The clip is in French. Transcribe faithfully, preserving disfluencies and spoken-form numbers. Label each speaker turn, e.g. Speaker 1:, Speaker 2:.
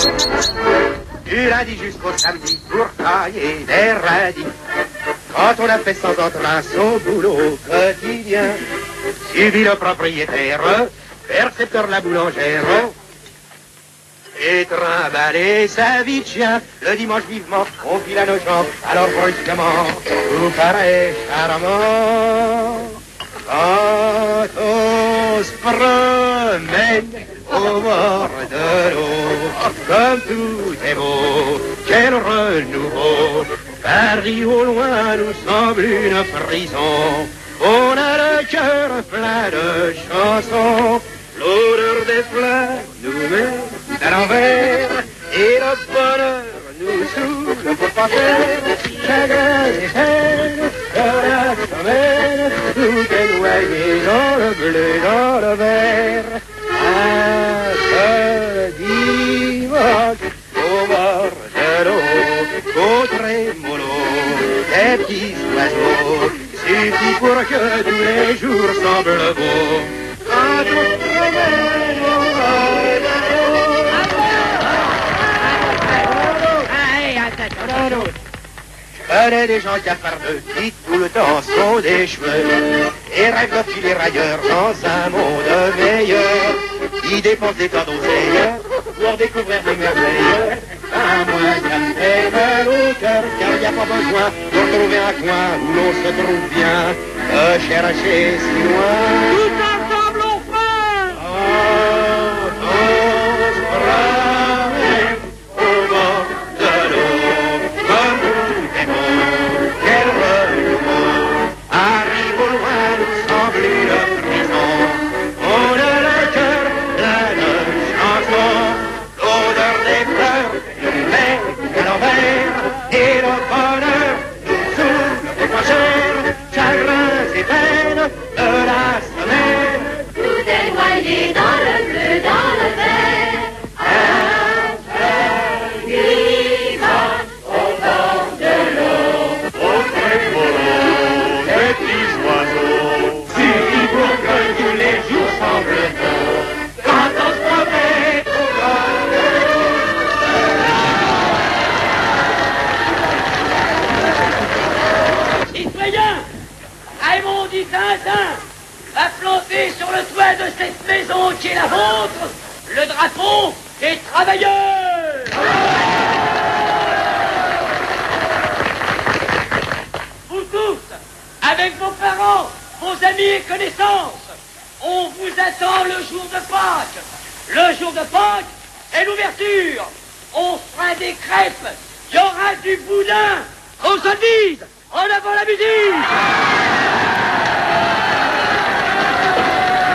Speaker 1: Du lundi jusqu'au samedi pour tailler des radis. Quand on a fait sans entrain son boulot quotidien, suivi le propriétaire, percepteur la boulangère, et trimballer sa vie de chien. Le dimanche vivement, on file à nos jambes, alors brusquement, tout paraît charmant. Quand on se promène au bord de l'eau, comme tout est beau, quel renouveau. Paris au loin nous semble une prison. On a le cœur plein de chansons. L'odeur des fleurs nous met à l'envers. Et le bonheur nous saoule pour penser. Chagrin et haine de la semaine, tout est noyé dans le bleu, dans le vert. Un seul dimanche au bord de l'eau, au trémolo des petits oiseaux, suffit pour que tous les jours semblent beaux. Quand on se promène au bord de l'eau. Je connais des gens cafardeux qui tout le temps sont des cheveux et rêvent de filer ailleurs dans un monde meilleur. Ils dépensent des tas d'oseille pour découvrir des merveilles. À moins ça me fait mal au cœur, car il n'y a pas besoin pour trouver un coin où l'on se trouve bien, de chercher si loin.
Speaker 2: Tout ensemble on fait.
Speaker 1: Quand on se promène au bord de l'eau, comme tout est beau, quel renouveau. Arrive au loin nous semble une prison. On a le cœur plein de chansons. L'odeur des fleurs nous met à l'envers. Et le bonheur nous saoule pour pas cher. Chagrins et peines de la semaine.
Speaker 3: Tout est noyé dans le bleu, dans le vert. Un seul dimanche au bord de l'eau,
Speaker 1: Au trémolo des petits oiseaux, suffit pour que tous les jours semblent beaux. Quand on se promène au bord de
Speaker 2: Citoyens, Raymond dit Tintin va planter sur le toit de cette maison qui est la vôtre le drapeau des travailleurs. Vous tous, avec vos parents, vos amis et connaissances, on vous attend le jour de Pâques. Le jour de Pâques est l'ouverture. On fera des crêpes, il y aura du boudin. On se dise, en avant la musique.